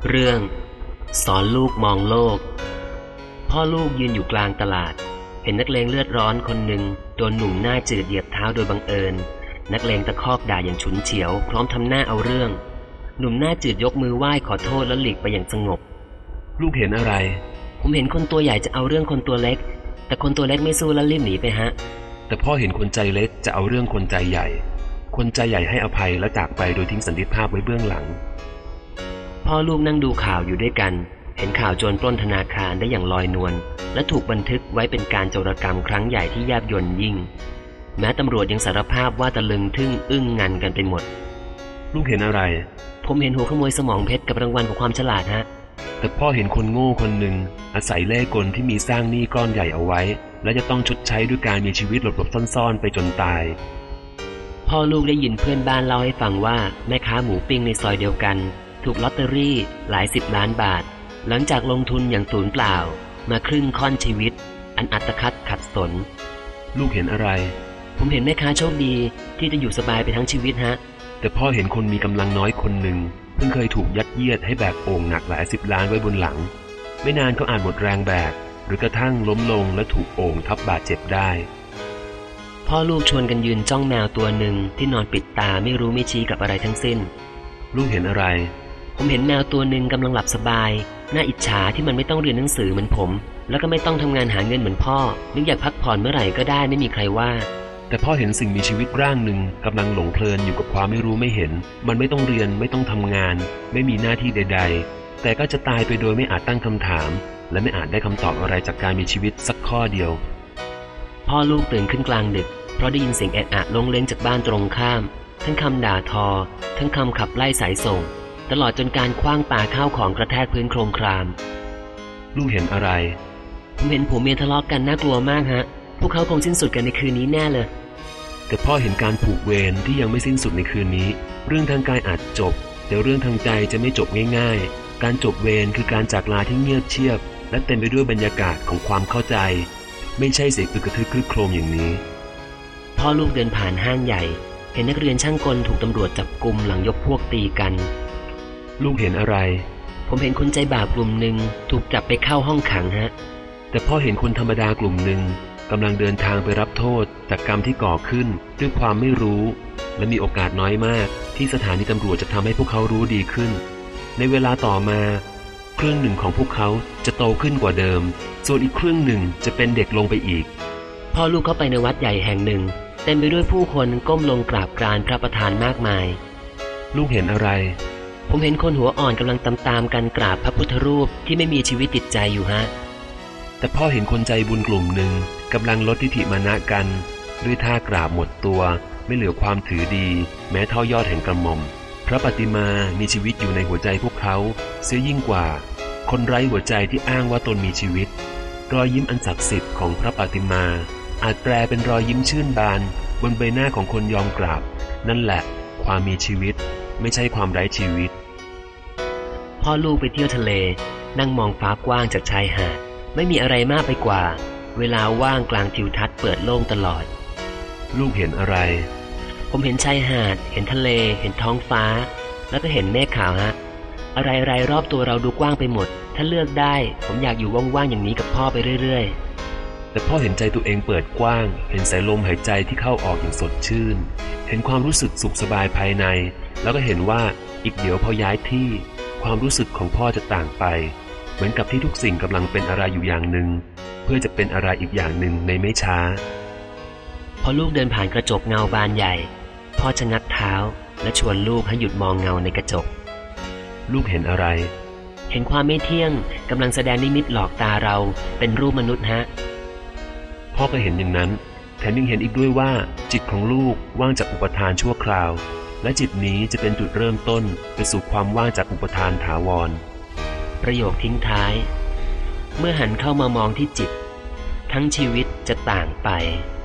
เรื่องสอนลูกมองโลกพ่อลูกยืนอยู่กลางตลาดเห็นนักเลงเลือดร้อนคนหนึ่งโดนหนุ่มหน้าจืดเหยียบเท้าโดยบังเอิญนักเลงตะคอกด่าอย่างฉุนเฉียวพร้อมทำหน้าเอาเรื่องหนุ่มหน้าจืดยกมือไหว้ขอโทษแล้วหลีกไปอย่างสงบลูกเห็นอะไรผมเห็นคนตัวใหญ่จะเอาเรื่องคนตัวเล็กแต่คนตัวเล็กไม่สู้แล้วรีบหนีไปฮะแต่พ่อเห็นคนใจเล็กจะเอาเรื่องคนใจใหญ่คนใจใหญ่ให้อภัยและจากไปโดยทิ้งสันติภาพไว้เบื้องหลังพ่อลูกนั่งดูข่าวอยู่ด้วยกันเห็นข่าวโจรปล้นธนาคารได้อย่างลอยนวลและถูกบันทึกไว้เป็นการโจรกรรมครั้งใหญ่ที่แยบยลยิ่งแม้ตำรวจยังสารภาพว่าตะลึงทึ่งอึ้งงันกันไปหมดลูกเห็นอะไรผมเห็นหัวขโมยสมองเพชรกับรางวัลของความฉลาดฮะแต่พ่อเห็นคนโง่คนหนึ่งอาศัยเล่ห์กลที่มีสร้างหนี้ก้อนใหญ่เอาไว้และจะต้องชดใช้ด้วยการมีชีวิตหลบๆซ่อนๆไปจนตายพ่อลูกได้ยินเพื่อนบ้านเล่าให้ฟังว่าแม่ค้าหมูปิ้งในซอยเดียวกันถูกลอตเตอรี่หลาย10 ล้านบาทหลังจากลงทุนอย่างสูญเปล่ามาครึ่งค่อนชีวิตอันอัตคัดขัดสนลูกเห็นอะไรผมเห็นแม่ค้าโชคดีที่จะอยู่สบายไปทั้งชีวิตฮะแต่พ่อเห็นคนมีกำลังน้อยคนหนึ่งเพิ่งเคยถูกยัดเยียดให้แบกโอ่งหนักหลาย10 ล้านไว้บนหลังไม่นานก็อาจหมดแรงแบกหรือกระทั่งล้มลงและถูกโอ่งทับบาดเจ็บได้พ่อลูกชวนกันยืนจ้องแมวตัวหนึ่งที่นอนปิดตาไม่รู้ไม่ชี้กับอะไรทั้งสิ้นลูกเห็นอะไรผมเห็นแมวตัวหนึ่งกำลังหลับสบายน่าอิจฉาที่มันไม่ต้องเรียนหนังสือเหมือนผมแล้วก็ไม่ต้องทำงานหาเงินเหมือนพ่อนึกอยากพักผ่อนเมื่อไหร่ก็ได้ไม่มีใครว่าแต่พ่อเห็นสิ่งมีชีวิตร่างหนึ่งกำลังหลงเพลินอยู่กับความไม่รู้ไม่เห็นมันไม่ต้องเรียนไม่ต้องทำงานไม่มีหน้าที่ใดๆแต่ก็จะตายไปโดยไม่อาจตั้งคำถามและไม่อาจได้คำตอบอะไรจากการมีชีวิตสักข้อเดียวพ่อลูกตื่นขึ้นกลางดึกเพราะได้ยินเสียงแอะอะลงเล้งจากบ้านตรงข้ามทั้งคำด่าทอทั้งคำขับไล่สายส่งตลอดจนการคว้างปาข้าวของกระแทกพื้นโครมครามลูกเห็นอะไรผมเห็นผัวเมียทะเลาะกันน่ากลัวมากฮะพวกเขาคงสิ้นสุดกันในคืนนี้แน่เลยแต่พ่อเห็นการผูกเวรที่ยังไม่สิ้นสุดในคืนนี้เรื่องทางกายอาจจบแต่เรื่องทางใจจะไม่จบง่ายๆการจบเวรคือการจากลาที่เงียบเชียบและเต็มไปด้วยบรรยากาศของความเข้าใจไม่ใช่เสียงอึกกระทึกครึกโครมอย่างนี้พ่อลูกเดินผ่านห้างใหญ่เห็นนักเรียนช่างกลถูกตำรวจจับกุมหลังยกพวกตีกันลูกเห็นอะไรผมเห็นคนใจบาปกลุ่มหนึ่งถูกจับไปเข้าห้องขังฮะแต่พ่อเห็นคนธรรมดากลุ่มหนึ่งกำลังเดินทางไปรับโทษจากกรรมที่ก่อขึ้นด้วยความไม่รู้และมีโอกาสน้อยมากที่สถานีตำรวจจะทำให้พวกเขารู้ดีขึ้นในเวลาต่อมาครึ่งหนึ่งของพวกเขาจะโตขึ้นกว่าเดิมส่วนอีกครึ่งหนึ่งจะเป็นเด็กลงไปอีกพ่อลูกเข้าไปในวัดใหญ่แห่งหนึ่งเต็มไปด้วยผู้คนก้มลงกราบกรานพระประธานมากมายลูกเห็นอะไรผมเห็นคนหัวอ่อนกำลังตามกันกราบพระพุทธรูปที่ไม่มีชีวิตติดใจอยู่ฮะแต่พ่อเห็นคนใจบุญกลุ่มหนึ่งกำลังลดทิฐิมานะกันด้วยท่ากราบหมดตัวไม่เหลือความถือดีแม้เท่ายอดแห่งกระหม่อมพระปฏิมามีชีวิตอยู่ในหัวใจพวกเขาเสียยิ่งกว่าคนไร้หัวใจที่อ้างว่าตนมีชีวิตรอยยิ้มอันศักดิ์สิทธิ์ของพระปฏิมาอาจแปลเป็นรอยยิ้มชื่นบานบนใบหน้าของคนยอมกราบนั่นแหละความมีชีวิตไม่ใช่ความไร้ชีวิตพ่อลูกไปเที่ยวทะเลนั่งมองฟ้ากว้างจากชายหาดไม่มีอะไรมากไปกว่าเวลาว่างกลางทิวทัศน์เปิดโล่งตลอดลูกเห็นอะไรผมเห็นชายหาดเห็นทะเลเห็นท้องฟ้าแล้วก็เห็นเมฆขาวฮะอะไรๆรอบตัวเราดูกว้างไปหมดถ้าเลือกได้ผมอยากอยู่ว่างๆอย่างนี้กับพ่อไปเรื่อยๆแต่พ่อเห็นใจตัวเองเปิดกว้างเห็นสายลมหายใจที่เข้าออกอย่างสดชื่นเห็นความรู้สึกสุขสบายภายในแล้วก็เห็นว่าอีกเดี๋ยวพอย้ายที่ความรู้สึกของพ่อจะต่างไปเหมือนกับที่ทุกสิ่งกำลังเป็นอะไรอยู่อย่างหนึ่งเพื่อจะเป็นอะไรอีกอย่างหนึ่งในไม่ช้าพอลูกเดินผ่านกระจกเงาบานใหญ่พ่อชะงักเท้าและชวนลูกให้หยุดมองเงาในกระจกลูกเห็นอะไรเห็นความไม่เที่ยงกำลังแสดงนิมิตหลอกตาเราเป็นรูปมนุษย์ฮะพ่อก็เห็นอย่างนั้นแถมยังเห็นอีกด้วยว่าจิตของลูกว่างจากอุปทานชั่วคราวและจิตนี้จะเป็นจุดเริ่มต้นไปสู่ความว่างจากอุปทานถาวรประโยคทิ้งท้ายเมื่อหันเข้ามามองที่จิตทั้งชีวิตจะต่างไป